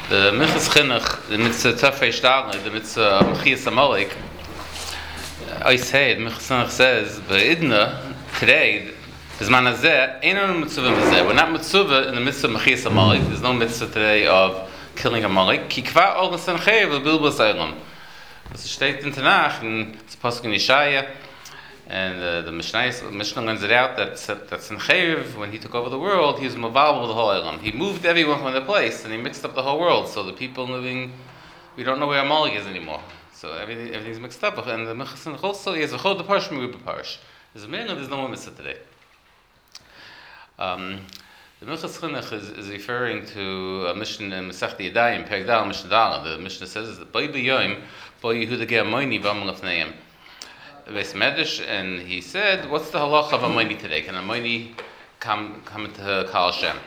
The Minchas Chinuch, the mitzvah Tafei Shtarne, the mitzvah Mechias Amalek, I said, Minchas Chinuch says, B'idna, today, B'zman hazeh, ain't no mitzvah hazeh. We're not mitzvah in the mitzvah Mechias Amalek. There's no mitzvah today of killing Amalek. Ki kvar ol nesanchev v'bilbos eilam. This is stated in Tanakh, and it's a pasuk in Yeshaya, and the Mishnah lends it out that Sanchev, when he took over the world, he was maval with the whole Elam. He moved everyone from their place, and he mixed up the whole world. So the people living, we don't know where Amalek is anymore. So everything's mixed up. And the Mechas also, he has a chod parsh, meruba parsh. There's a man, there's no one mitzvah today. The Minchas Chinuch is referring to a Mishnah in Masechta Yadayim, Perek Dal, Mishnah Dal. The Mishnah says, "Boi b'yoyim, boi Yehuda ge amoini v'amol lefneihem." Beis Medrash, and he said, "What's the halacha of amoini today? Can amoini come into Kal Hashem?"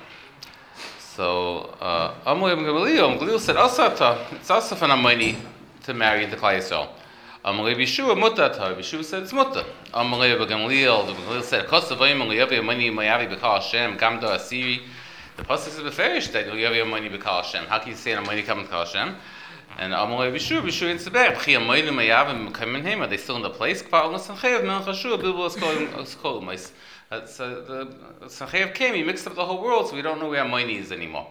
So Amalei ben Gamliel said, "Asata, it's also for an amoini to marry into Klal Yisrael." Amalei b'Yeshua mutata. Yeshua said it's muta. Amalei ben Gamliel said, "Kosavayim liyavi amoini mayavi b'Kal Hashem gamdo asiri." The pasuk is beferish that liyavi amoini b'Kal Hashem. How can you say an amoini come to Kal Hashem? And Amalei b'Yeshua in Seber b'chi amoini mayavi m'kamin him. Are they still in the place? Kvar l'sanchev men chashu bilbo eskol mais. The sanchev came. He mixed up the whole world, so we don't know where amoini is anymore.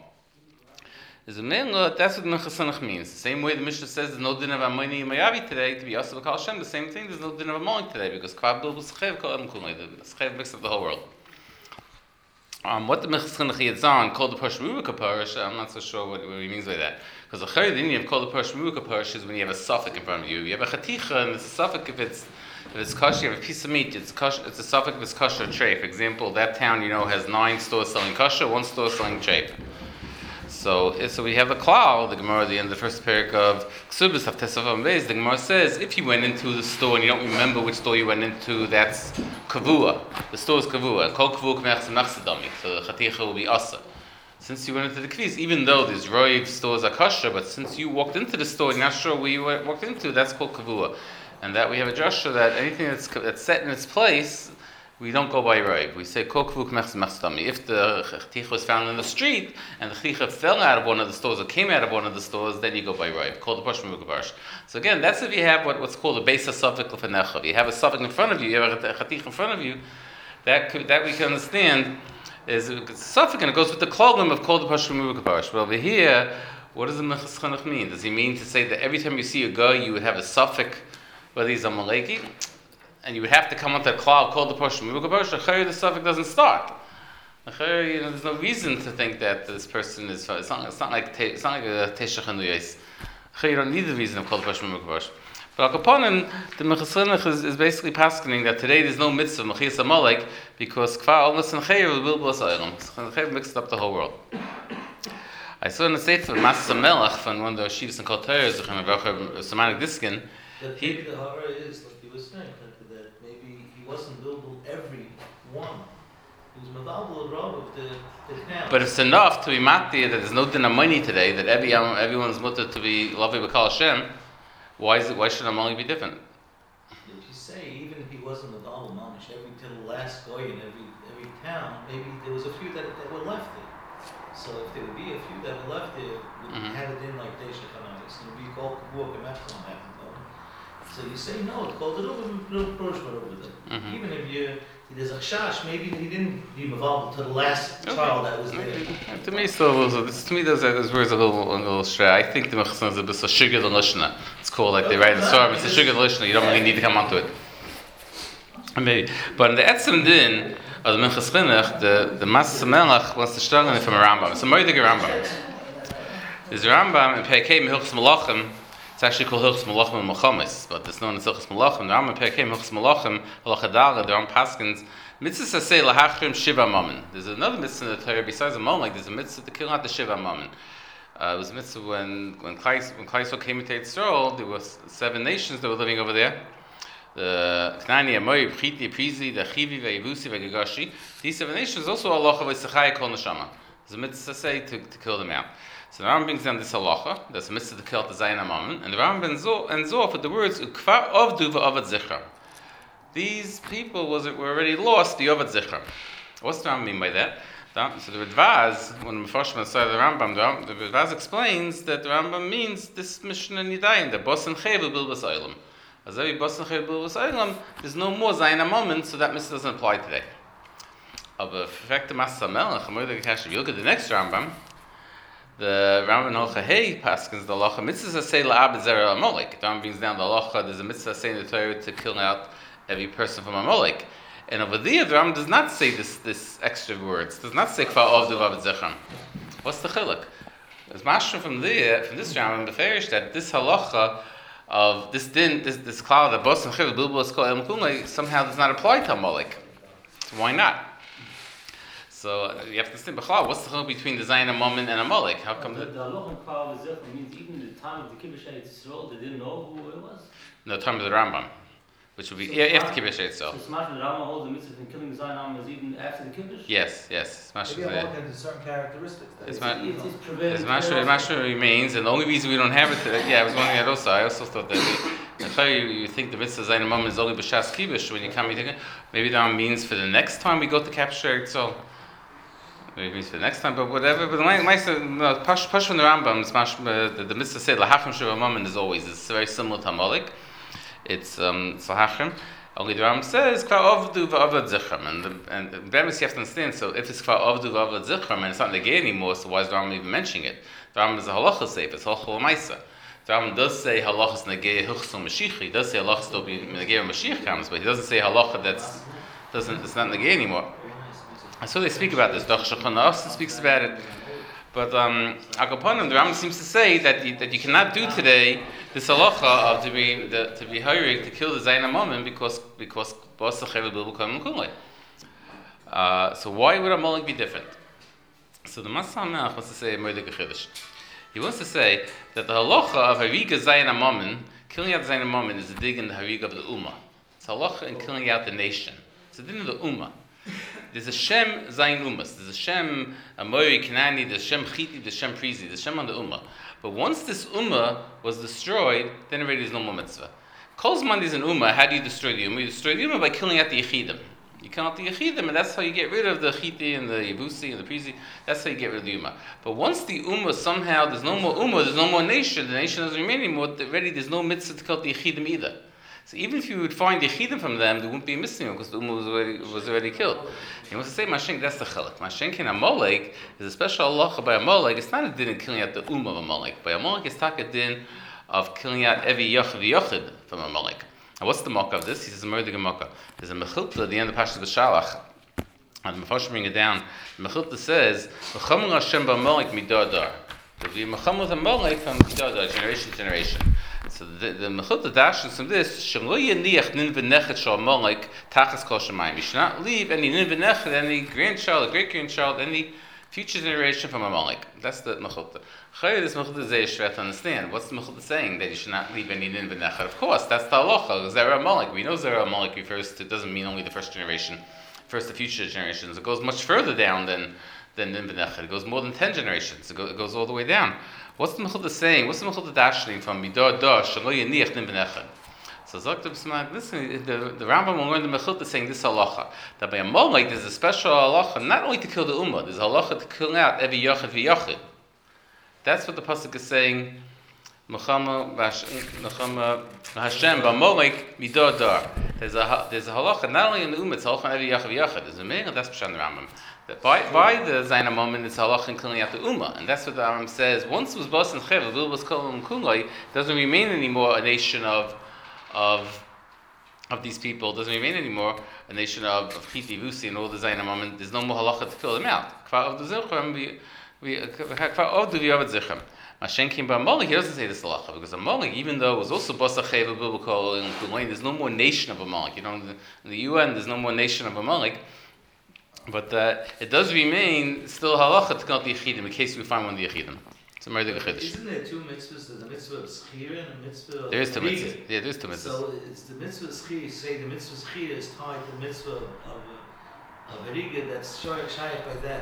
That's what Minchas Chinuch means. The same way the Mishnah says there's no din of Amoini Mayavi today to be Yasser B'Kal Hashem, the same thing, there's no din of Amalek today because Kvar Bilbo S'chev Kol Adam Kulei. The S'chev mixed up the whole world. What the Minchas Chinuch Yitzan called the Parsh Meruka Parsh, I'm not so sure what he means by that. Because the Chayr Dinyan called the Parsh Meruka Parsh is when you have a suffix in front of you. You have a Chaticha and it's a suffix if it's kosher, you have a piece of meat, it's a suffix if it's kosher tray. For example, that town has 9 stores selling kosher, 1 store selling tray. So we have a klal, the Gemara at the end of the first parak of Ksubis of Tesafam Beis. The Gemara says if you went into the store and you don't remember which store you went into, that's kavua. The store is kavua. Kol kavua k'mechsadami. So the chaticha will be asa. Since you went into the kviz, even though these roiv stores are kosher, but since you walked into the store, you're not sure where you walked into, that's called kavua. And that we have a drasha that anything that's set in its place, we don't go by roiv. We say kol kavuk mechsadami. If the chaticha was found in the street and the chaticha fell out of one of the stores or came out of one of the stores, then you go by roiv. Called the parsh meruka parsh. So again, that's if you have what's called a base of suffix lefanecha. You have a suffix in front of you. You have a chaticha in front of you. That we can understand is a suffix and it goes with the klagim of called the parsh meruka parsh. But over here, what does the Minchas Chinuch mean? Does he mean to say that every time you see a guy, you would have a suffix, whether he's a maleki? And you would have to come onto a cloud called the Parsh Meruka Parsh. The suffix doesn't start. There's no reason to think that this person is. It's not like a Teshach Hanuyos. You don't need the reason of called the Parsh Meruka Parsh. But Akaponim, the Minchas Chinuch is basically paskening that today there's no mitzvah Mechias Amalek because Kvar Ol Nesanchev Bilbos Eilam. Sanchev mixed up the whole world. I saw in the Sefer Masas Melach from one of the Shivas and Kol Torah, Samanik Diskin. The Hara is like he was saying. He wasn't billable every one. He was mavabel rob of the town. But it's enough to be mati that there's no din of money today, that everyone's mutter to be lovely b'Kal Hashem. Why should Amalek be different? If you say even if he wasn't mavabel mamish, every till the last guy in every town, maybe there was a few that were left there. So if there would be a few that were left there, we had it in like Deisha Chanayis, and we call Kavua Kemechon happened. So you say no, it's called it over there. Even if there's a chash, maybe he didn't be involved to the last child that was there. To me, those words a little stray. I think the Minchas is a bit so sugar the lishna. It's called like they write in the Torah. It's a sugar the lishna. You don't really need to come onto it. Maybe, but in the Etzem Din of the Minchas Chinuch, the Masas Melach wants to struggle from a Rambam. It's a Moedig Rambam. There's a Rambam in Perkei Hilchos Malachim. It's actually called Hilchos Malachim and Melchamis, but it's known as Hilchos Malachim. The Rambam Perkei Hilchos Malachim, Halacha Dala, the Rambam Paskins, mitzvah say lahachrim shiva mammon. There's another mitzvah in the Torah besides a mammon, like there's a mitzvah to kill out the shiva mammon. It was a mitzvah when Klal came into Yisrael, there were 7 nations that were living over there. The Knani, Amoy, Chiti, Prizi, the Chivi, the Yevusi, the Gagashi. These 7 nations also halacha v'sachai kol neshama. There's a mitzvah say to kill them out. So the Rambam brings down this halacha, that's a mitzvah to kill the Zayin HaMammon, and the Rambam ends off with the words, Ukvar avdu v'avad zichra. These people were already lost, the Avad Zichra. What's the Rambam mean by that? So the Radvaz, when the Mephoshim started the Rambam, the Radvaz explains that the Rambam means this Mishnah Nidayim, the Bos and Chevel Bilbas Oilam. As every Bos and Chevel Bilbas Oilam, there's no more Zayin moment, so that Mishnah doesn't apply today. But the fact of Masa Melech, if you look at the next Rambam, the Rambam Holcha Hey paskins the halacha mitzvah say la'abed zera Amalek. The Rambam brings down the halacha. There's a mitzvah saying the Torah to kill out every person from Amalek. And over there, the Rambam does not say this extra words. Does not say kvar avdu v'aved zechram. What's the chiluk? There's mashma from this Rambam beferish that this halacha of this cloud that bos and chivul bilbos kol el kumay somehow does not apply to Amalek. So why not? So you have to think, what's the chiluk between the Zayin Amon and Amalek? How come the halacha of kvar zechram means even in the time of the Kibbutz Yisrael they didn't know who it was? No, the time of the Rambam. Which would be after Kibbutz itself. So Smash the Rambam holds the mitzvah in killing Zayin Amon is even after the Kibbutz? Yes. Smash Maybe I'm looking at certain characteristics. It's Mashma remains, and the only reason we don't have it, I was wondering that also. I also thought that you think the mitzvah Zayin Amon is only b'shas Kibbutz when you come here. Maybe that means for the next time we go to capture itself. Maybe it means for the next time, but whatever. But Pash from the Rambam, the mitzvah said lahachim sheva Amon is always. It's very similar to Amalek. It's Lahachim. Only the Rambam says kvar avdu v'avad zichram, and the premise you have to understand. So if it's kvar avdu v'avad zichram and it's not negay anymore, so why is the Rambam even mentioning it? The Rambam is a halacha seif. It's halacha l'maisa. The Rambam does say halachas negay huchsum mashiach. He does say halachas still be negay when Mashiach comes, but he doesn't say halacha it's not negay anymore. So they speak about this. Doch Shulchan Aruch speaks about it. But Akaponim, the Rambam seems to say that you cannot do today this halacha of to be hiring to kill the Zayin Amon because Bos Chevel Bilbul Kol Kulei. So why would Amalek be different? So the Masa Melech wants to say Moedek Chiddush. He wants to say that the halacha of hariga Zayin Amon, killing out Zayin Amon, is a dig in the hariga of the Ummah. It's halacha in killing out the nation. It's a dig in the Ummah. There's a Shem Zayin Umas. There's a Shem Amori Kanani. There's Shem Chiti. There's Shem Prizi. There's Shem on the Ummah. But once this Ummah was destroyed, then already there's no more mitzvah. Kol Zman is an Ummah. How do you destroy the Ummah? You destroy the Ummah by killing out the Yechidim. You kill out the Yechidim, and that's how you get rid of the Chiti and the Yebusi and the Prizi. That's how you get rid of the Ummah. But once the Ummah somehow, there's no more Ummah, there's no more nation, the nation doesn't remain anymore, already there's no mitzvah to kill out the Yechidim either. So even if you would find Yechidim from them, there wouldn't be a mitzvah because the Ummah was already killed. He wants to say Mashenk, that's the chiluk. Mashenk in Amalek is a special halacha by Amalek. It's not a din of killing out the Ummah of Amalek. By Amalek, it's not a din of killing out every Yochid from Amalek. Now what's the mock of this? He says, Murdig Mocha. There's a Mechilta at the end of Pashas B'Shalach. And the Mephoshim bring it down. The Mechilta says, V'chamul Hashem b'Amalek midar. There'll be Mechamul with Amalek from midar, generation to generation. So the Mechilta dashes from this, Shem lo yeniach nin v'nechet shal Amalek tachas kol shemayim. You should not leave any nin v'nechet, any grandchild, great-grandchild, any future generation from Amalek. That's the Mechilta. Chayr, this Mechilta is very shvet to understand. What's the Mechilta saying? That you should not leave any nin v'nechet. Of course, that's the halacha. Zera Amalek. We know Zera Amalek refers to, doesn't mean only the first generation, first the future generations. It goes much further down than nin v'nechet. It goes more than 10 generations. It goes all the way down. What's the Mechilta saying? What's the Mechilta dashing from midar dar shelo yeniach nin v'nechet? So Zokta B'Sman, listen, the Rambam will learn the Mechilta saying this halacha, that by Amalek there's a special halacha not only to kill the Ummah, there's a halacha to kill out every Yochid v'Yochid. That's what the pasuk is saying. Mechama Hashem b'Amalek midar dar. There's a halacha not only in the Ummah, it's a halacha on every Yochid v'Yochid. There's a meaning, that's Pshan the Rambam. That by the Zayin Amon, it's halacha in killing out the Ummah, and that's what the Rambam says. Once it was Bos and Chevel, it was Kol Kulei, doesn't remain anymore a nation of these people. Doesn't remain anymore a nation of Chiti, Vusi, and all the Zayin Amon. There's no more halacha to kill them out. Kvar avdu v'avad zichram. Mashenkim b'Amalek, he doesn't say this halacha because Amalek, even though it was also Bos Chevel, Bilbul Kol Kulei, there's no more nation of Amalek. You know, in the UN, there's no more nation of Amalek. But it does remain still halacha to count the Yechidim in case we find one of the Yechidim. So Murdig Chiddush. Isn't there two mitzvahs? There's a mitzvah of schir and a mitzvah of There is two mitzvahs. hariga. Yeah, there is two mitzvahs. So it's the mitzvah of schir. You say the mitzvah of schir is tied to the mitzvah of hariga that's shayach by that.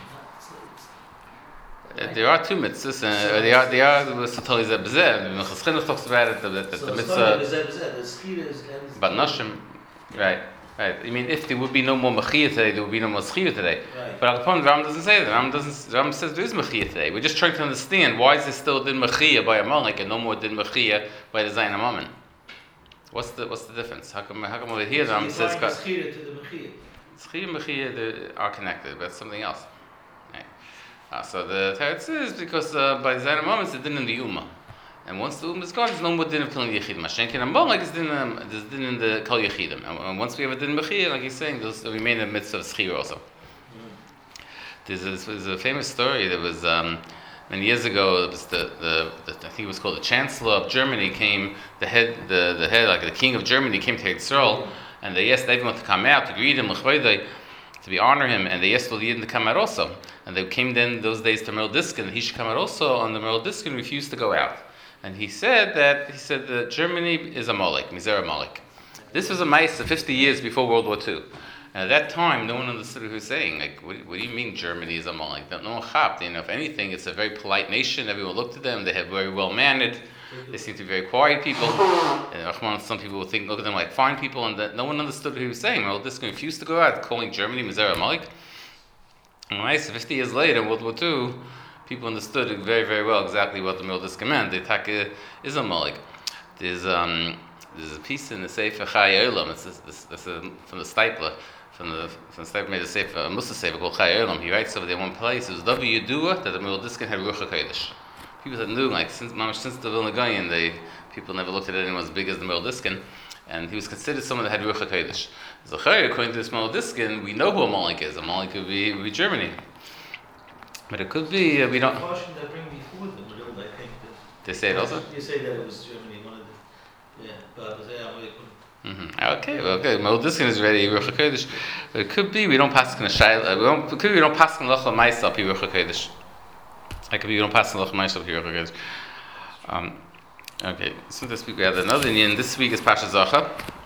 There are two mitzvahs, and they are the Satoli Zebzeh. Mechaschinus talks about it, that the mitzvah. The schir is But Nashim, right. Right. I mean, if there would be no more Mechiyah today, there would be no more Schiyah today. Right. But Al Capone, Ram doesn't say that. Ram says there is Mechiyah today. We're just trying to understand why is there still Din Mechiyah by Amalek and no more Din Mechiyah by the Zayin Amamin? What's the difference? How come over here Ram says Schiyah to the Mechiyah. Schiyah and Mechiyah are connected, but it's something else. Right. So the Teretz is because by the Zayin Amamin it's the Din in the Ummah. And once the Ummah is gone, there's no more din of killing Yechidim. Mashenkin and Amalek is there's din in the Kol Yechidim. And once we have a din Mechiyah, like he's saying, those remain in the midst of Schir also. There's a famous story that was many years ago. It was the I think it was called the Chancellor of Germany came, the head like the King of Germany came to Yisrael, and they asked everyone to come out to greet him, to honor him, and they asked all the Yidden to come out also. And they came then those days to Merle Diskin, and he should come out also. And the Merle Diskin refused to go out. And he said that Germany is Amalek, Mizer Amalek. This was a Maisa 50 years before World War II. And at that time, no one understood what he was saying. Like, what do you mean Germany is Amalek? No one chapped. If anything, it's a very polite nation. Everyone looked at them. They have very well mannered. They seem to be very quiet people. And some people would look at them like fine people, and that no one understood what he was saying. Well, this refused to go out, calling Germany Mizer Amalek. And Maisa 50 years later, World War II. People understood very, very well exactly what the Mildiska meant. The Taka is a Malik. There's a piece in the Sefer Chai Olam. It's from the Stipler. From the Stipler made a Sefer, a Musa Sefer called Chai Olam. He writes over there one place. It was W Yudua that the Mildiska had Ruach HaKodesh. People that knew, like since the Vilna Gaon, people never looked at anyone as big as the Mildiska. And he was considered someone that had Ruach HaKodesh. Zachariah, according to this Mildiska, we know who Amalek is. Amalek would be Germany. But it could be we don't. The caution that bring before them, I think that They say it also. you say that it was Germany, one of the but Okay. Well, this is already Ruach HaKodesh. But it could be we don't pass in a shayla. It could be we don't pass in Locha Ma'isa Pi Ruach HaKodesh. It could be we don't pass in Locha Ma'isa Pi Ruach HaKodesh. Okay. So this week we have another Indian. This week is Pasha Zacha.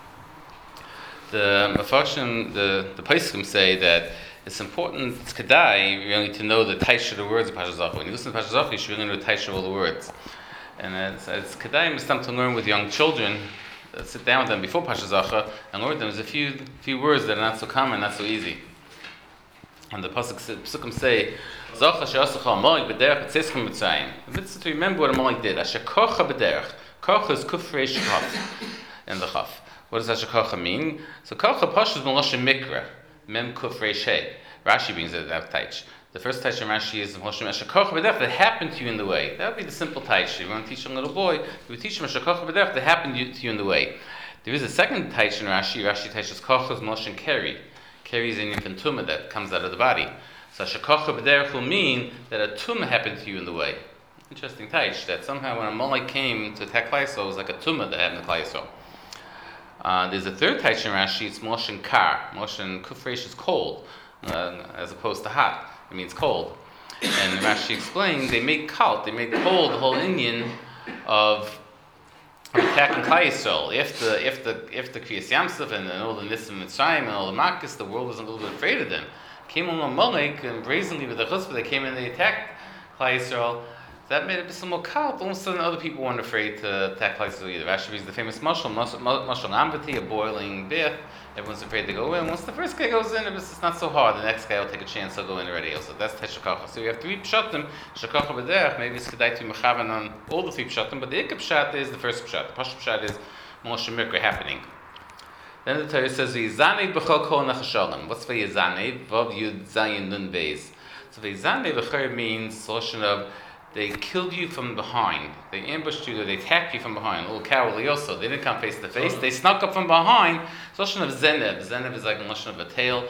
The Mefarshim, the Poskim say that it's important, it's kedai, really, to know the taish of the words of Pasha Zacha. When you listen to Pasha Zacha, you should really know the taish of all the words. And it's kedai, it's time to learn with young children, sit down with them before Pasha Zacha, and learn with them. There's a few words that are not so common, not so easy. And the Pasukim say, Zacha she'asacha Amalek b'derech b'tzeschem b'tzayim. It's to remember what Amalek did. Asher kocha b'derech. Kocha is kuf reish chaf in the chaf. What does Asher kocha mean? So kocha pashut is Meloshe Mikra. Mem Kuf Reishei. Rashi brings it that taich. The first taich in Rashi is Hashakoch B'derech that happened to you in the way. That would be the simple taich. You want to teach a little boy, you would teach him Hashakoch B'derech that happened to you in the way. There is a second taich in Rashi. Rashi teaches Kochos Moshe Keri. Keri is an infant tumor that comes out of the body. So Hashakoch B'derech will mean that a tumor happened to you in the way. Interesting taich that somehow when a Amalek came to attack Klal Yisrael, it was like a tumor that happened to Klal Yisrael. There's a third taich in Rashi, it's Moshe Kar. Moshe Kufresh is cold, as opposed to hot. It means cold. And Rashi explains, they made cold the whole Indian of attacking Klal Yisrael. If the Kriyas Yamsuf and all the Nisim Mitzrayim and all the Makkos, the world was a little bit afraid of them. Came on Amalek and brazenly with the chutzpah, they came in and they attacked Klal Yisrael. That made it a bit more cold. All of a sudden, other people weren't afraid to attack Klal Yisrael either. Rashi is the famous mashal ambati, a boiling bath. Everyone's afraid to go in. Once the first guy goes in, it's not so hard. The next guy will take a chance. He'll go in already. Also, that's Teshakacha. So we have three pshatim. Shakacha b'derech. Maybe it's kedai to mechavan on all the three pshatim, but the ikka pshat is the first pshat. The pasha pshat is Moshe Mikra happening. Then the Torah says Yizanev b'chol kol nachashalim. What's for Yizanev? Vav Yud Zayin Nun Beis. So Yizanev b'chol means solution of they killed you from behind. They ambushed you, or they attacked you from behind. A little cowardly also. They didn't come face to face. They snuck up from behind. It's a notion of zenev. Zenev is like a notion of a tail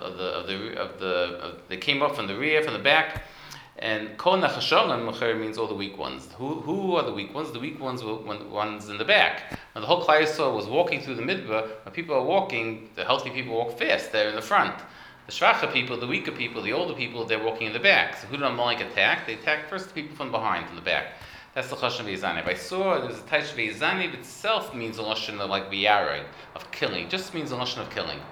they came up from the rear, from the back. And kol nachashalim means all the weak ones. Who are the weak ones? The weak ones were ones in the back. Now the whole Klal Yisrael was walking through the midbar. When people are walking, the healthy people walk fast. They're in the front. The shvacha people, the weaker people, the older people, they're walking in the back. So who did Amalek attack? They attacked first the people from behind, from the back. That's the chashon v'yizanev. I saw there's a taish v'yizanev itself means a lashon of like v'yareg, of killing. It just means a lashon of killing.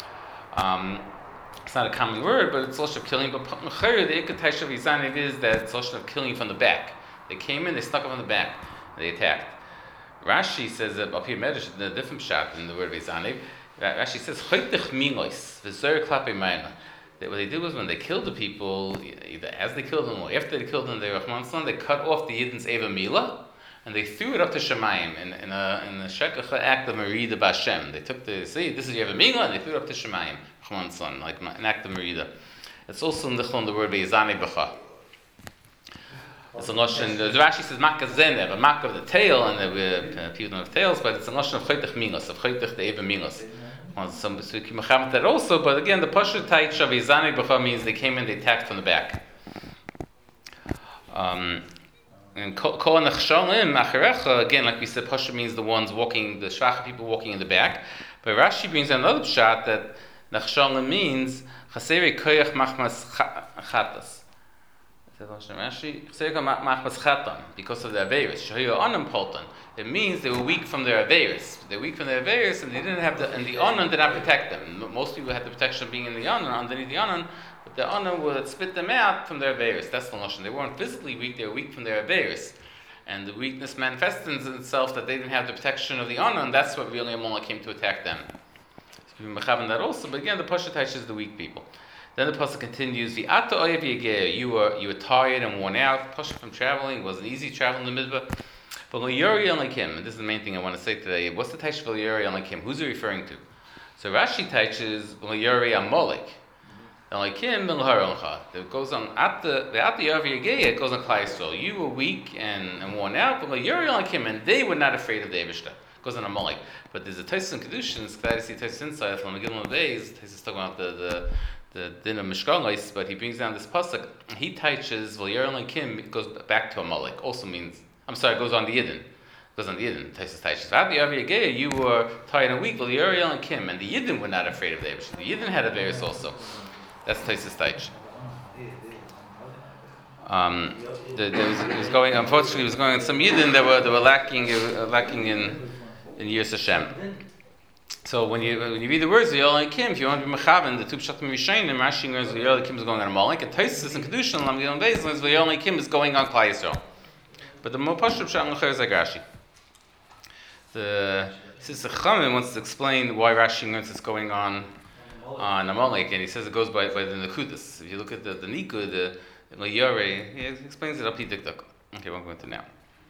It's not a common word, but it's a lashon of killing. But the ikka taish v'yizanev is that it's a lashon of killing from the back. They came in, they snuck up on the back, and they attacked. Rashi says that up here, the different pshat in the word v'yizanev Rashi says, "Choitich mingos v'zer klape mayna." What they did was when they killed the people, either as they killed them or after they killed them, they cut off the Yidden's Eva Mila, and they threw it up to Shemayim in a shekacha act of Merida Bashem. They took this is Eva Mila, and they threw it up to Shemayim, like an act of Merida. It's also in the word Beizane B'cha. It's a notion. The Rashi says Makazene, a mark of the tail, and people don't have tails, but it's a notion of Choitich Mingos, of Choitich the Eva Mingos. So that also, but again, the Pasha Taich of Izani B'cha means they came in, they attacked from the back. And Kol Nechshalim Acharecha, again, like we said, Pasha means the ones walking, the Shvacha people walking in the back. But Rashi brings another pshat that Nechshalim means Chaseri Koyach Machmas Chatas. Because of their Averis. It means they were weak from their Averis. They're weak from their Averis, and they didn't have and the Onan did not protect them. Most people had the protection of being in the Onan, underneath the Onan, but the Onan would spit them out from their Averis. That's the notion. They weren't physically weak, they were weak from their Averis. And the weakness manifested in itself that they didn't have the protection of the Onan, that's what really Amalek came to attack them. So we have that also, but again, the Pashataish is the weak people. Then the pasuk continues, "V'ata oyev yegeh." You were tired and worn out. Pasha from traveling, it wasn't easy traveling in the midbar. But L'Yori Elikim, and this is the main thing I want to say today. What's the taish for L'Yori Elikim? Who's it referring to? So Rashi teaches L'Yori Amalek. Elikim ben L'Haroncha. It goes on at the oyev yegeh. It goes on Klal Yisrael. You were weak and worn out, but L'Yori Elikim, and they were not afraid of the Eivishter. It goes on Amalek. But there's a Taisus in Kedushin. It's glad to see Taisus inside from Megillah Beis. Taisus is talking about the din of Mishkan, but he brings down this pasuk. He teaches V'yer Elikim. It goes back to Amalek. Also means, it goes on the Yidden. Taisus teaches. You were tired and weak. V'yer Elikim, and the Yidden were not afraid of the Eibush. The Yidden had a virus also. That's Taisus teach. It was going. Unfortunately, it was going on some Yidden that were lacking in Yiras Hashem. So when you read the words V'yer Elikim, if you want to be mechaven, the two pshatim Rishayim, Rashi learns V'yer Elikim is going on Amalek, and Taisus and Kedushin and Lamgil and Beis learns V'yer Elikim is going on Klal Yisrael. But the more pashut pshat L'cher is like Rashi. The Sister Chamim wants to explain why Rashi learns it's going on Amalek, and he says it goes by the Nekudas. If you look at the Nikud, the L'Yore, he explains it up to Dikduk. Okay, we won't go into now.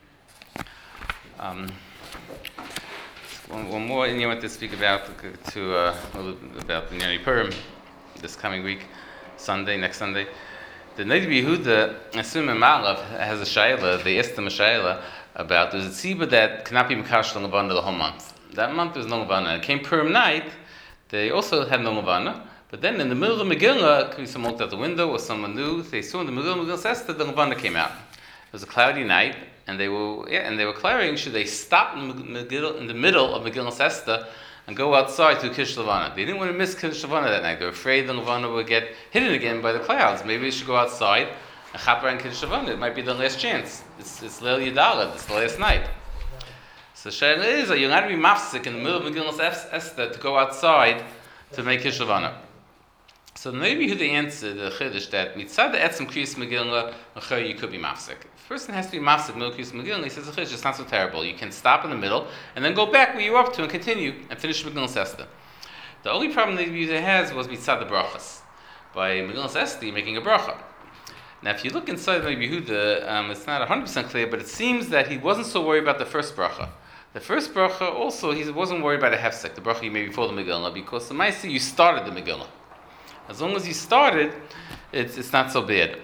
One more thing I want to speak about a little bit about the Yom Purim this coming week, next Sunday. The Neiv Yehuda, Asum and Malav, has a shayla. They asked him a shayla about there's a tzibah that cannot be mekash l'Levana the whole month. That month there's no Levana. It came Purim night. They also had no Levana, but then in the middle of the Megillah, someone looked out the window or someone knew. They saw in the middle of the Megillah Esther the Levana came out. It was a cloudy night, and they were clarifying should they stop in the middle of Megillah Esther and go outside to Kiddush Levana. They didn't want to miss Kiddush Levana that night. They were afraid the Levana would get hidden again by the clouds. Maybe they should go outside and chaper and Kiddush Levana. It might be the last chance. It's Leil Yidalad. It's the last night. So Shaila is that you're not to be mafsik in the middle of Megillah Esther to go outside to make Kiddush Levana. So maybe who they answered the Chiddush that mitzad the etzem kriyas Megillah you could be mafsik. The person has to be mafsik middle kriyas Megillah. He says the Chiddush it's not so terrible. You can stop in the middle and then go back where you were up to and continue and finish Megillah Esther. The only problem that the has was mitzad the brachas. By Megillah Esther, you're making a bracha. Now, if you look inside of Yehuda, it's not 100% clear, but it seems that he wasn't so worried about the first bracha. The first bracha also, he wasn't worried about a hefsek, the bracha you made before the Megillah, because the Maisi, you started the Megillah. As long as you started, it's not so bad.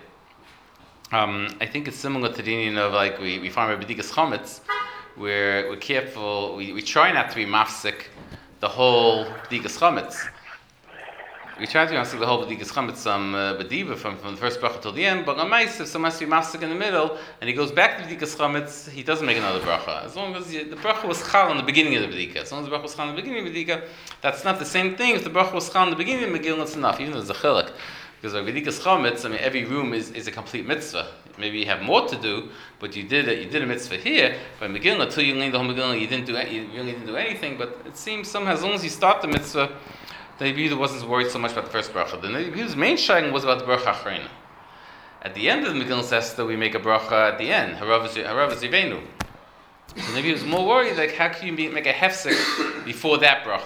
I think it's similar to the union of like we find by B'dikas Chametz, where we're careful, we try not to be mafsik the whole B'dikas Chametz. We try to be mafsik the whole B'dikas Chametz B'diva from the first bracha till the end, but on Maisi, if someone has to be mafsik in the middle, and he goes back to B'dikas Chametz, he doesn't make another bracha. As long as the bracha was chal in the beginning of the B'dika. As long as the bracha was chal in the beginning of the B'dika, that's not the same thing. If the bracha was chal in the beginning of the Megillah, it's enough, even though there's a chilek. Because by B'dikas Chametz, every room is a complete mitzvah. Maybe you have more to do, but you did a mitzvah here. By Megillah, until you learned the whole Megillah, you really didn't do anything. But it seems somehow, as long as you start the mitzvah, the Yehuda wasn't worried so much about the first bracha. The Yehuda's main shaying was about the bracha achrona. At the end of the Megillah Esther, we make a bracha at the end. Harav Zivenu. So the Yehuda was more worried, like how can you make a hefsek before that bracha?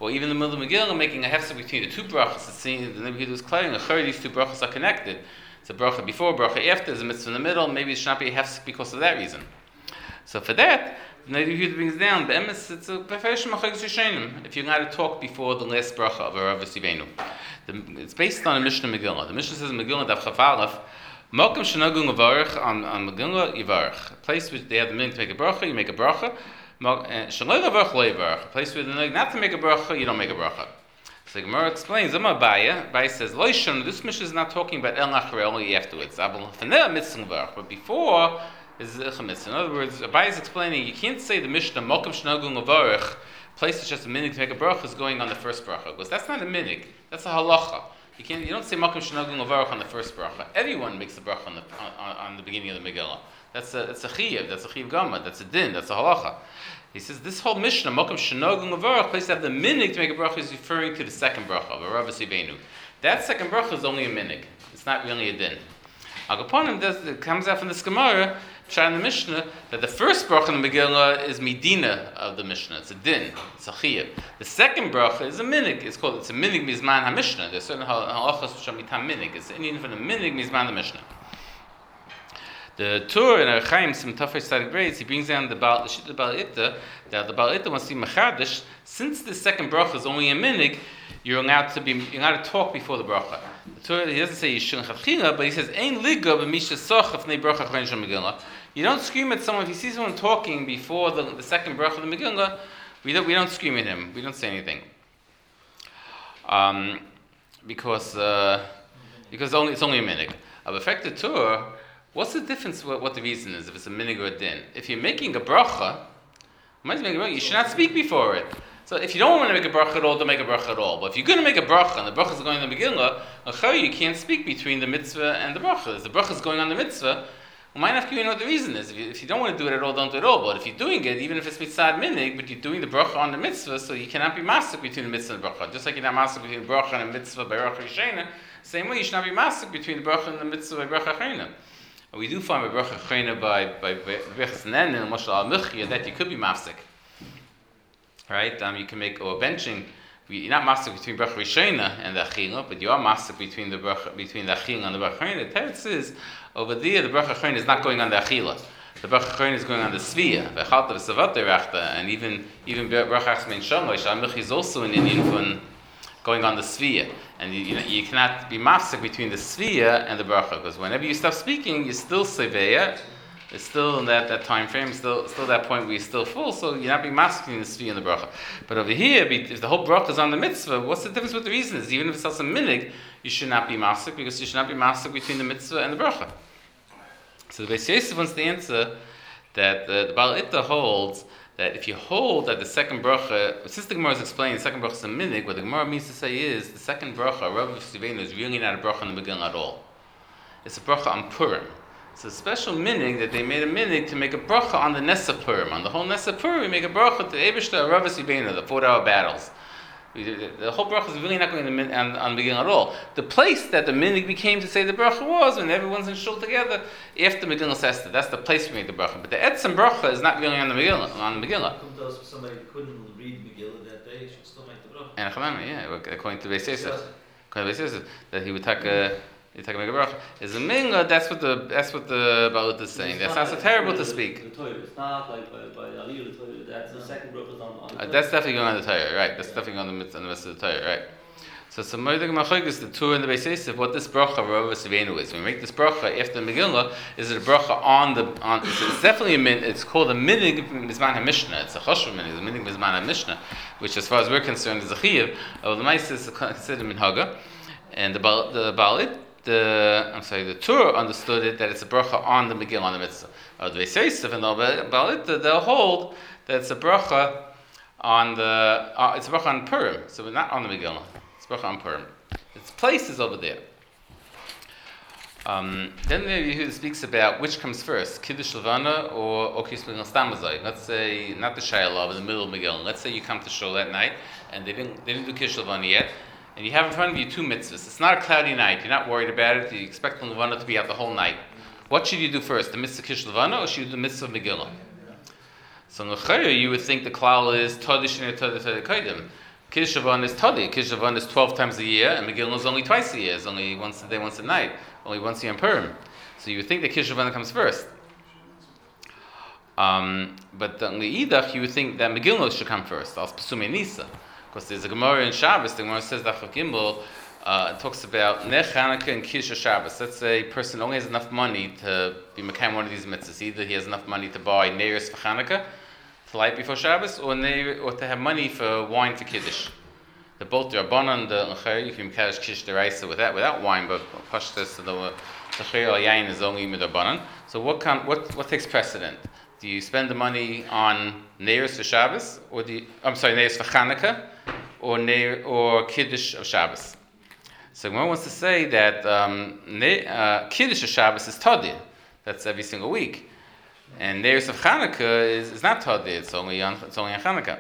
or even in the middle of the Megillah, making a hefsek between the two brachas. It's seen the Neighbor Yehuda was clearing. These two brachas are connected. It's a bracha before, bracha after. There's a mitzvah in the middle. Maybe it should not be a hefsek because of that reason. So for that, the Neighbor Yehuda brings down be'emes. It's a beferish machlokas rishonim. If you're going to talk before the last bracha of Arav Siveinu, it's based on a Mishnah Megillah. The Mishnah says in Megillah Daf Chaf Aleph, Mokum shenagu levarich on Megillah yivarich. A place where they have the minhag to make a bracha, you make a bracha. Shaloi levarich lo yivarich. A place where the minhag not to make a bracha, you don't make a bracha. So the Gemara explains, Abaya says, Loishon, this Mishnah is not talking about El Nachre, only afterwards. But before is a mitzvah. In other words, Abaya is explaining, you can't say the Mishnah, Mokum shenagu levarich, place that's just a minhag to make a bracha is going on the first bracha. Because that's not a minhag, that's a halacha. You don't say Makom Shenagin Levarach on the first bracha. Everyone makes the bracha on the beginning of the Megillah. That's a chiyuv. That's a chiyuv gama. That's a din. That's a halacha. He says this whole Mishnah Makom Shenagin Levarach, place to have the minhag to make a bracha, is referring to the second bracha of Arav Siveinu. That second bracha is only a minhag. It's not really a din. Agaponim it comes out from the Gemara, in the Mishnah, that the first bracha in the Megillah is Medina of the Mishnah. It's a din. It's a chiyuv. The second bracha is a minhag. It's a minhag mizman ha-Mishnah. There's certain halachas which are mitam minhag. It's an Indian for the minhag mizman the-Mishnah. The Tur in Archaim Sim Tafei Tzadik Beis, he brings down the Baal Itta, that the Baal Itta wants to be machadish. Since the second bracha is only a minhag, you're allowed to talk before the bracha. The Torah, he doesn't say Yishun Chavchila, but he says Ein Liga b'Misha Soch Afnei Bracha Chrein Shel Megillah. You don't scream at someone if you see someone talking before the second bracha of the Megillah. We don't scream at him. We don't say anything. Because it's only a minhag. Of affected Torah, what's the difference? What the reason is if it's a minhag or a din? If you're making a bracha, you should not speak before it. So if you don't want to make a bracha at all, don't make a bracha at all. But if you're going to make a bracha and the bracha is going on the Megillah, you can't speak between the mitzvah and the bracha. If the bracha is going on the mitzvah, might have to know what the reason is. If you don't want to do it at all, don't do it at all. But if you're doing it, even if it's mitzvah minhag, but you're doing the bracha on the mitzvah, so you cannot be masik between the mitzvah and the bracha. Just like you're not masik between the bracha and the mitzvah by bracha rishena, same way you should not be masik between the bracha and the mitzvah by bracha achrona. We do find by bracha achrona by brachas nen and mashal al-muchya that you could be masik. Right? You can make or benching. You're not masik between bracha rishena and the achila, but you are masik between the achila and the bracha achrona. The teretz is over there, the bracha achrona is not going on the achila. The bracha achrona is going on the svia, and even bracha achmin shamosh. Amichi is also an Indian for going on the svia, and you cannot be mafsek between the svia and the bracha, because whenever you stop speaking, you're still seveya. It's still in that time frame, still that point where you're still full, so you're not being mafsek between the svia and the bracha. But over here, if the whole bracha is on the mitzvah, what's the difference with the reason is? Even if it's also minhag, you should not be mafsek, because you should not be mafsek between the mitzvah and the bracha. So the Beis Yosef wants to answer that the Baal Itta holds that if you hold that the second bracha, since the Gemara is explaining the second bracha is a minhag, what the Gemara means to say is the second bracha, Rav Siveinu, is really not a bracha in the Megillah at all. It's a bracha on Purim. It's a special minhag that they made a minhag to make a bracha on the Nesa Purim. On the whole Nesa Purim, we make a bracha to Eibishter Rav Siveinu, the 4-hour battles. The whole bracha is really not going on the Megillah at all. The place that the minhag became to say the bracha was when everyone's in shul together after Megillah Sester. That's the place we make the bracha. But the etzem bracha is not really on the Megillah. For somebody who couldn't read Megillah that day, should still make the bracha. And according to Beis Yosef, that he would take a make a bracha. Is a minhag? That's what the Baal is saying. That sounds so terrible to speak. It's not like by Aliyah the Torah. That's the second bracha on the That's definitely going on the Torah, right? That's definitely on the rest of the Torah, right? So Moedik Machloek is the Torah and the Beis Yosef. What this bracha of Rav Siveinu is. When we make this bracha after the Megillah, is it a bracha on? It's definitely a min. It's called a minhag mizman ha-Mishnah. It's a choshev minhag. It's a minhag mizman ha-Mishnah, which, as far as we're concerned, is a chiyuv. The Ma'aseh is considered minhaga, and the Torah understood it that it's a bracha on the Megillah, on the mitzvah. The Beis Yosef and the Baal Itta, they'll hold that it's a bracha on it's a bracha on Purim, so not on the Megillah. It's a bracha on Purim. Its place is over there. Then the Yehuda speaks about which comes first, Kiddush Levana or Okis Megillah Stamazai. Let's say not the Shayla, but in the middle of Megillah. Let's say you come to shul that night and they didn't do Kiddush Levana yet. And you have in front of you two mitzvahs. It's not a cloudy night. You're not worried about it. You expect the Levana to be out the whole night. What should you do first? The mitzvah Kish Levana or should you do the mitzvah Megillah? So in the you would think the klal is Tadish and Tadish Kaidim. Kiddush Shavuot is Tadi. Kiddush Shavuot is 12 times a year, and Megillah is only twice a year. It's only once a day, once a night, only once a year in Purim. So you would think that Kiddush Shavuot comes first. But on the Eidach, you would think that Megillah should come first. Als Pesumei Nisa, because there's a Gemara in Shabbos. The Gemara says that for Gimel talks about Ner Chanukah and Kiddush Shabbos. Let's say a person only has enough money to be mekayim one of these mitzvahs. Either he has enough money to buy neiros for Chanukah, to light before Shabbos, or to have money for wine for Kiddush. They're both Rabbanan, the L'chayr, you can Kaddish Kiddush D'Oraisa without wine, but Pashtus, the L'chayr al Yain is only Midrabanan. So what takes precedent? Do you spend the money on neiros for Shabbos, or neiros for Chanukah, or Kiddush of Shabbos? So one wants to say that Kiddush of Shabbos is Tadi. That's every single week. And neiros of Chanukah is not Tadi, it's only on Chanukah.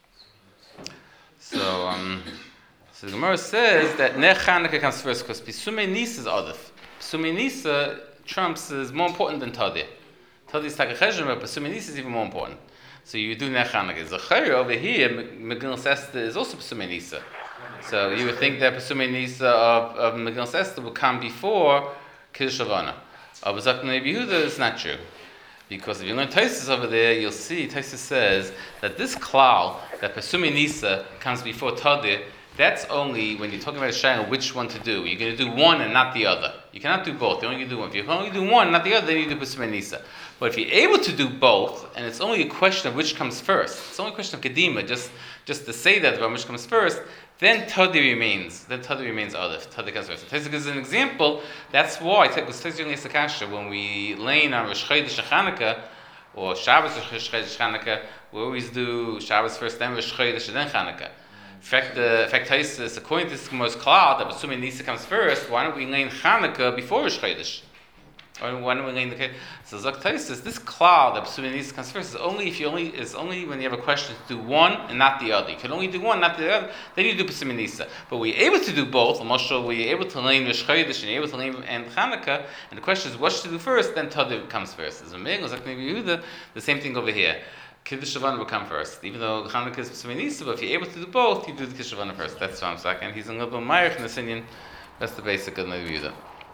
So the Gemara says that Ner Chanukah comes first because Pesumei Nisa is Adif. Pesumei Nisa trumps is more important than Tadi. Tadi is Taka Cheshvan, but Pesumei Nisa is even more important. So you do Ner Chanukah. Zachariah over here, Megillas Esther is also Pesumei Nisa. So you would think that Pesumei Nisa of Megillas Esther will come before Kiddush Shavana. But Zakh Nevi Yehuda is not true. Because if you learn Taisus over there, you'll see Taisus says that this klal, that Pesumei Nisa comes before Tadi, that's only when you're talking about a shayla which one to do. You're going to do one and not the other. You cannot do both. You only do one. If you can only do one and not the other, then you do Pesumei Nisa. But if you're able to do both, and it's only a question of which comes first, it's only a question of Kedima, just to say that which comes first, then Tadi remains. Then Tadi remains Aleph. Tadi comes first. Tadi gives an example. That's why, because Tadi only Sakasha, when we lane on Rosh Chodesh Chanukah, or Shabbos Rosh Chodesh Chanukah, we always do Shabbos first, then Rosh Chodesh, and then Chanukah. In fact, Taisus, according to this Gemara's klal, that Pesumei Nisa comes first, why don't we lane Chanukah before Rosh Chodesh? Or why don't we lane the So Zok Taisus, this klal that Pesumei Nisa comes first is only when you have a question to do one and not the other. You can only do one, not the other. Then you do Pesumei Nisa. But we're able to do both. Moshe, we're able to lane Rosh Chodesh and you're able to lane and Chanukah. And the question is, what should you do first? Then Tadi comes first. As a Megillah, Zok Nevi Yehuda, the same thing over here. Kiddush Shavana will come first, even though Chanukah is Pesumei Nisa. But if you're able to do both, you do the Kiddush Shavana first. That's what I'm saying. And he's a little bit Ma'arich in this Indian. That's the basic of Nevi Yehuda.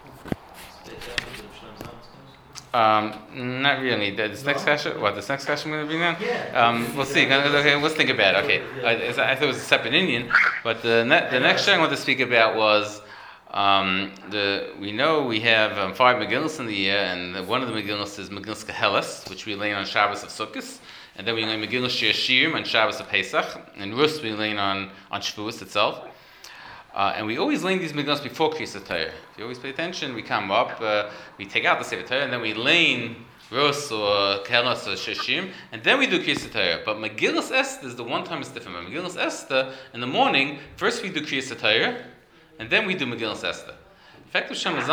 Not really. This next question, this next question going to be now? Yeah. We'll see. Okay, let's think about it. Okay, I thought it was a separate Indian, but the next thing I want to speak about was we know we have 5 Megillas in the year, and one of the Megillas is Megillas Kehelas, which we lay on Shabbos of Sukkot, and then we lay Megillas Shir Shirim on Shabbos of Pesach, and Rus we lay on Shavuos itself. And we always lay these Megillas before Kriyas Torah. If you always pay attention, we come up, we take out the Sefer Torah, and then we lay Rus or Kehelas or Shishim, and then we do Kriyas Torah. But Megillas Esther is the one time it's different. Megillas Esther, in the morning, first we do Kriyas Torah, and then we do Megillas Esther. In fact,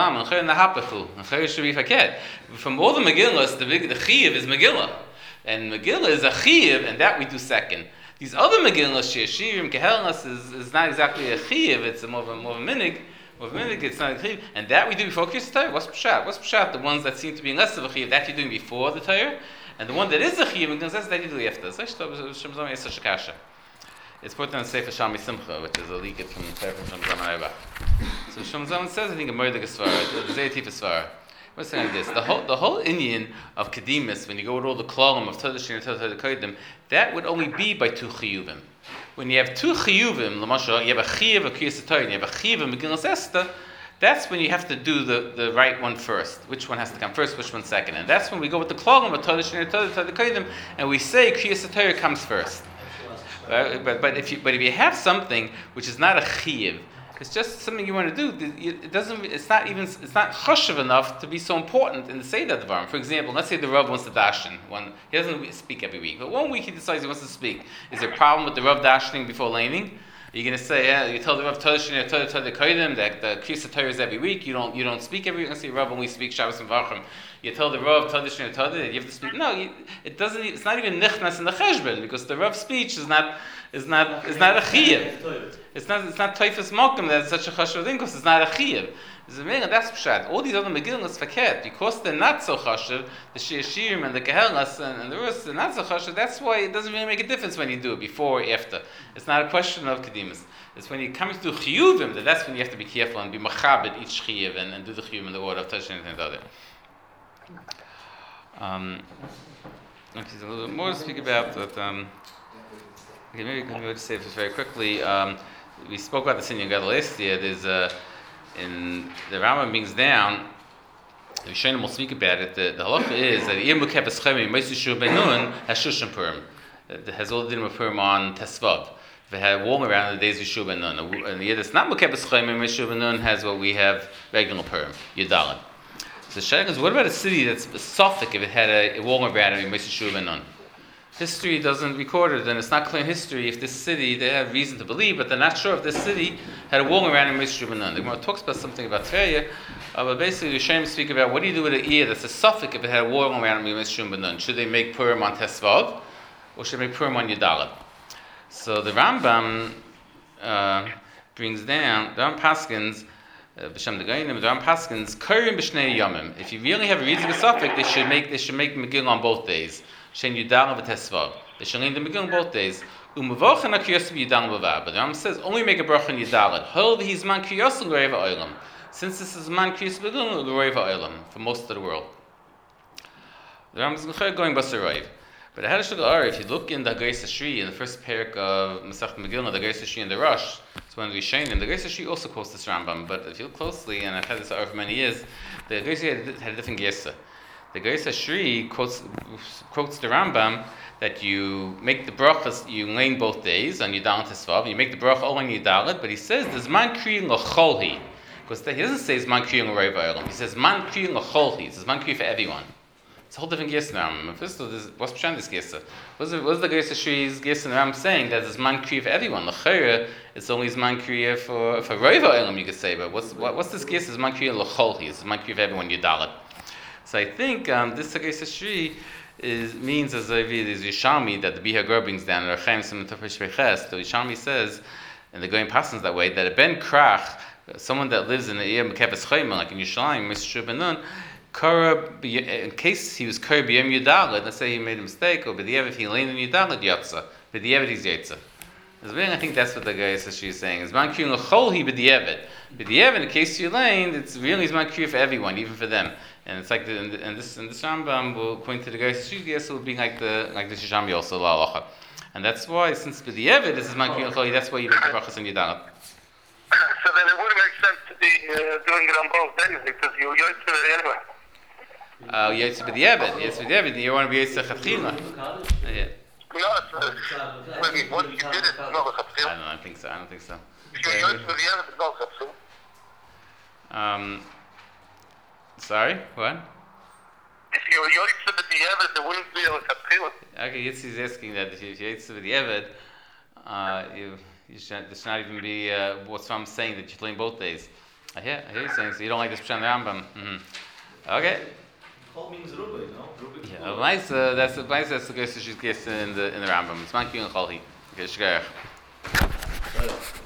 from all the Megillas, the Chiyuv is Megillah. And Megillah is a Chiyuv, and that we do second. These other Megillas, Shirim, Kehelas, is not exactly a Chiyuv, it's more of a minig. It's not a Chiyuv. And that we do before Kriyas Torah. What's Pshat? The ones that seem to be less of a Chiyuv, that you're doing before the Torah. And the one that is a Chiyuv, that you do after. It's put on Sefer Shalmi Simcha, which is a leak from Sefer Shalmi Simcha. So Shalmi Simcha says, I think, a murder Gesvara, a Zayatifa Svara. What's saying like this? The whole Indian of Kedimus, when you go with all the klalim of Tadashin and Tadashin, that would only be by 2 chiyuvim. When you have 2 chiyuvim, you have a chiyuv of Kriyas Torah, and you have a chiyuv of Megillas Esther, that's when you have to do the right one first. Which one has to come first, which one second. And that's when we go with the klalim of Tadashin and Tadashin, and we say Kriyas Torah comes first. But if you have something which is not a chiyuv, it's just something you want to do. It's not choshev enough to be so important in the Seder Dvarim. For example, let's say the Rav wants to dashen. He doesn't speak every week, but one week he decides he wants to speak. Is there a problem with the Rav dashening before laning? Are you going to say, you tell the Rav that the Kriyas Torah is every week? You don't speak every week. Let's say Rav only speaks Shabbos and Vachim. You tell the Rav that you have to speak. No, it doesn't. It's not even nichnas in the cheshbon because the Rav's speech is not a chiyuv. It's not Toifus Malcolm that's such a chashuv thing because it's not a chiyuv. That's pshat. All these other Megillah is verkehrt because they're not so chashuv. The Shirim and the Kehelas and the rest are not so chashuv. That's why it doesn't really make a difference when you do it before or after. It's not a question of kedimus. It's when you come to chiyuvim that's when you have to be careful and be machabed each chiyuv and do the chiyuv in the order of touching anything to other. Okay, so a little bit more to speak about, but okay, maybe we can say this very quickly. We spoke about the Sinyan Gadol last year. There's in the Rambam brings down. The Rishonim will speak about it. The halacha is that Yom Mukef Eschemi Meisu Shur Benun has Shushan Purim. It has all the din of Purim on Tesvav. If it had warm around the days of Shur Benun, and the year that's not Mukef Eschemi Meisu Shur Benun has what we have regular Purim Yudalad. So the Shaykh is, what about a city that's Suffolk if it had a warm around it Meisu Shur Benun? History doesn't record it, and it's not clear in history if this city, they have reason to believe, but they're not sure if this city had a wall around in Moshe Rabbeinu. The Gemara talks about something about Tveria, but basically the Shem speak about what do you do with an ear that's a suffix if it had a wall around in Moshe Rabbeinu? Should they make Purim on Tesvav, or should they make Purim on Yudalad? So the Rambam brings down, the Rambam Paskins, B'Shem the Gainim, the Rambam Paskins, Kurim B'Shnei Yomim. If you really have a reason with suffix, they should make Megillah on both days. Shen Yudalad v'Tesvav. They should learn the Megillah on both days. Umavoch and Akiyos Yudalad v'Vav. But the Rambam says only make a bracha on Yudalad. Hol v'His man Kriyos l'Rei v'Olam. Since this is man Kriyos l'Rei v'Olam for most of the world. The Rambam is going Basarayv. But ahead of Shul, if you look in the Geis Ashri in the first parak of Masech Megillah, the Geis Ashri in the Rosh, it's one of the Rishonim. The Geis Ashri also quotes this Rambam. But if you look closely, and I've had this for many years, the Geis Ashri had a different Gesa. The Geis Ashri quotes the Rambam that you make the brachas, you lane both days on Yudalad Tesvav, you make the bracha all on Yudalad, but he says there's man kriying l'cholhi, because he doesn't say it's man kriying l'rei v'olam. He says man kriying l'cholhi. He says man kriying for everyone. It's a whole different Gesa now. First of all, what's behind this Gesa? What's the Geis Ashri's Gesa and Rambam saying that there's man kriying for everyone? L'chayra, it's only man kriying for rei v'olam, you could say, but what's this Gesa? It's man kriying l'cholhi. It's man kriying for everyone Yudalad. So I think this Geis Ashri means, as I read, is Yishalmi that the Bihar Gur brings down, or Chaim Simon Tafresh Beches. The Yishalmi says, and the going Passons that way, that a Ben Krach, someone that lives in the Eir Mekefes Chayim, like in Yishalayim, Mr. Benun, in case he was Kar B'Yom Yudalad, let's say he made a mistake, or B'Diavad, if he leaned in Yudalad, Yatza. B'Diavad, he's Yatza. I think that's what the Geis Ashri is saying. It's man kriying l'cholhi b'diavad. B'diavad, in case you lane, it's really man kriying for everyone, even for them. And it's like and this Rambam will point to the Geis Ashri, yes, it will be like the Shishami also la'alacha. And that's why, since b'diavad, this is man kriying l'cholhi, that's why you make the brachas in Yudalad. So then it wouldn't make sense to be doing it on both days because you yotze anyway. Yotze b'diavad, you want to be yotze chatchila. Yeah. No, once you did it, it's not a chapsil. I don't think so. If you're yotze b'diavad, it's not a chapsil. Sorry, what? If you're yotze b'diavad, there wouldn't be a chapsil. Okay, Yitzi is asking that if you're yotze b'diavad, there should not even be what's I'm saying that you claim both days. I hear you saying so. You don't like this Pshan Rambam. Okay. Chol means Rubai, no? Yeah, that's the Geis Ashri's Gesa in the Rambam. It's man kriying l'cholhi. Okay, shkach.